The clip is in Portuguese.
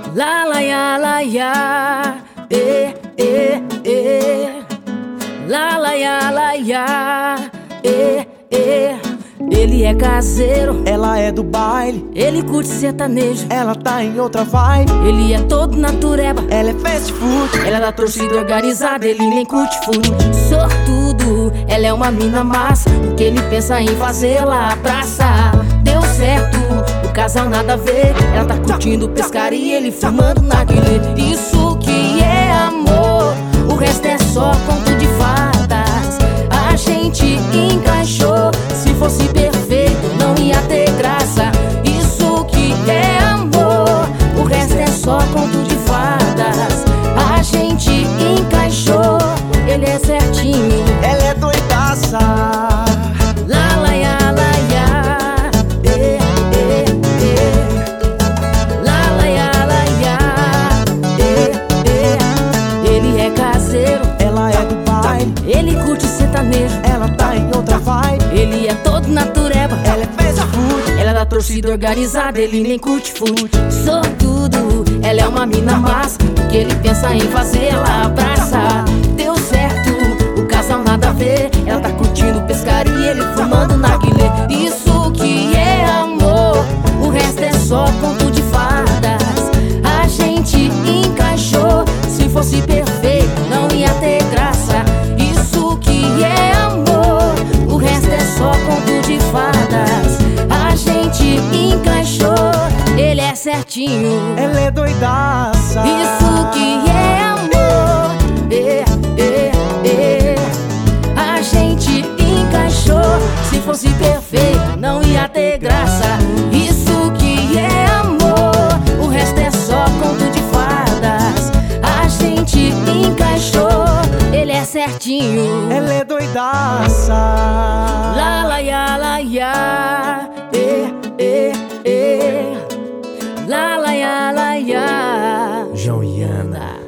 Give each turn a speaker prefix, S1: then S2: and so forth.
S1: La la ya la ya, eh. La la ya la ya, eh. Ele é caseiro,
S2: ela é do baile.
S1: ele curte sertanejo,
S2: Ela tá em outra vibe.
S1: ele é todo natureba,
S2: Ela é fast food.
S1: ela é da torcida organizada, ele nem curte food. Sortudo, ela é uma mina massa, o que ele pensa em fazer ela abraça. Deu certo, o casal nada a ver, ela tá curtindo pescaria, ele fumando narguilé. Isso que é amor, o resto é só conto de fadas. A gente encaixou, se fosse perfeito não ia ter graça. Isso que é amor, o resto é só conto de fadas. A gente encaixou, ele é certinho.
S2: Ela é doidaça.
S1: La la ya la ya, eh. La la ya la ya, eh. Ele é caseiro,
S2: Ela é do baile.
S1: ele curte sertanejo,
S2: Ela tá em outra vibe.
S1: ele é todo natureba,
S2: Ela é fast food.
S1: ela é da torcida organizada, ele nem curte food. Sortudo, ela é uma mina massa, o que ele pensa em fazer ela abraça. Deu certo, o casal nada a ver, ela tá curtindo pescaria, ele fumando narguilé. Isso que é amor, o resto é só conto de fadas. A gente encaixou, se fosse perfeito não ia ter graça. Isso que é amor, o resto é só conto de fadas. A gente encaixou, ele é certinho.
S2: Ela é doidaça.
S1: Isso que é amor, A gente encaixou, se fosse perfeito não ia ter graça. Isso que é amor, o resto é só conto de fadas. A gente encaixou, ele é certinho.
S2: Ela é doidaça.
S1: La la ya la ya, eh. La la ya la ya.
S2: João e Ana.